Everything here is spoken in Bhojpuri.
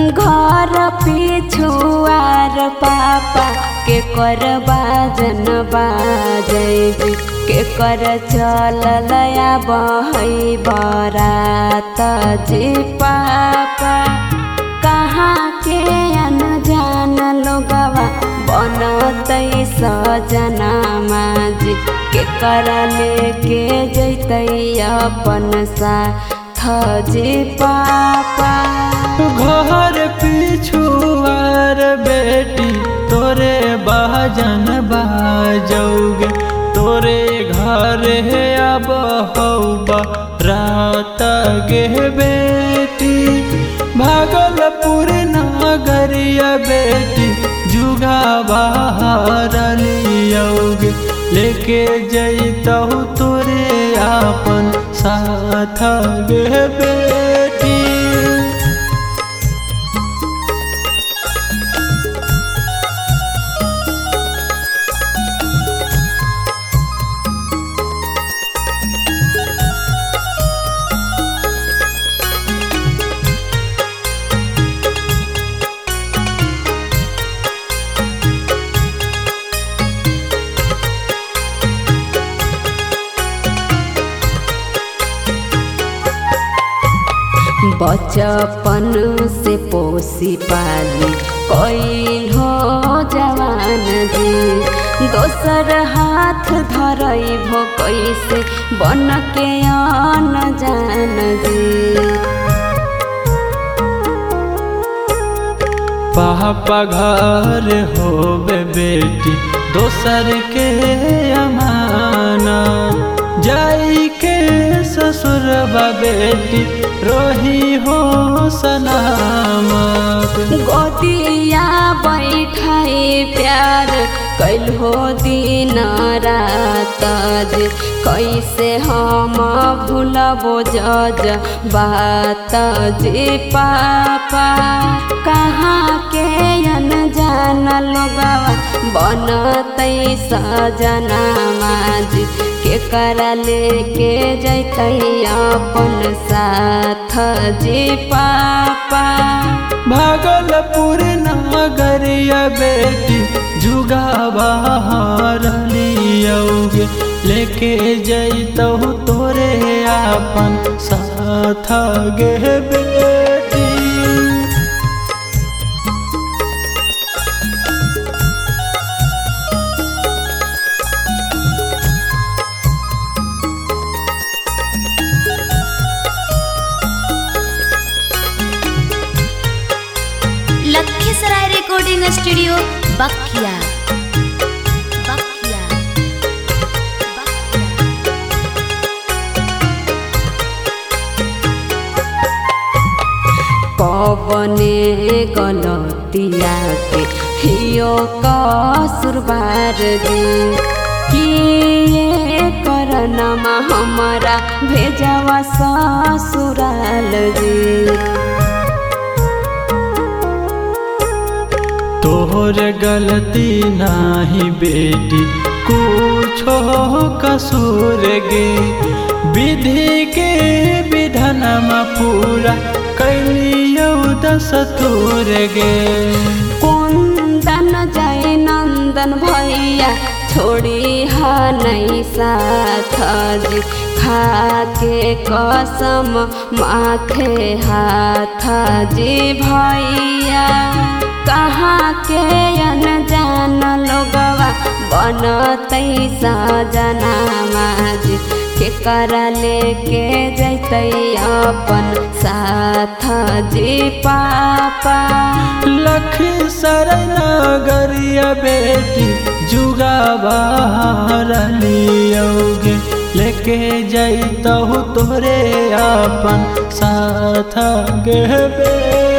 घर पिछुआर पापा के कर बाजन बाजै के कर चललया बहै बरात जी पापा कहाँ के अनजान लोगवा बनतै सजना माजी के कर लेके जैतै अपन साथ जी पापा। घर पिछुआर बेटी तोरे बाजन बाजौगे तोरे घर है अब हौबा रात गे बेटी भागलपुर नगरिया बेटी जुगा बाहर लियोगे लेके जैतहु तोरे अपन साथ गे बेटी। बचपन से पोसी पाली कैल हो जवान जी दोसर हाथ धरई भो कैसे बन के आन जान जी। पापा घर होबे बेटी दोसर के अमाना जाई के ससुरबा बेटी रोही हो सलामत गोदिया बैठाई प्यार कैल हो दिन रात कैसे हम भूलबो जज बात जी पापा कहाँ के अनजान लोगवा बनतै सजना माजी के कर लेके जैतै अपन साथ जी पापा। भागलपुर नगरिया बेटी जुगा बाहर लियोगे लेके जैतहु तोरे अपन साथ गे बेटी। लखीसराय रिकॉर्डिंग स्टूडियो बखिया। पवने गलतिया के हियो कसुरबार दी किए करनमा हमारा भेजवा ससुराल दी। तोहर गलती नाही बेटी कुछो कसूर गे विधि के विधानमा पूरा कैलियो दस्तूर गे। कुंदन जय नंदन भैया छोड़ी हा नहीं साथ जी खा के कसम माथे हाथ जी भैया कहाँ के अनजान लोगवा बनतै सजना माजी के कर लेके जैतै अपन साथ जी पापा। लखीसराय नगरिया बेटी जुगा बाहर लियोगे लेके जैतहु तोरे अपन साथ गे बेटी।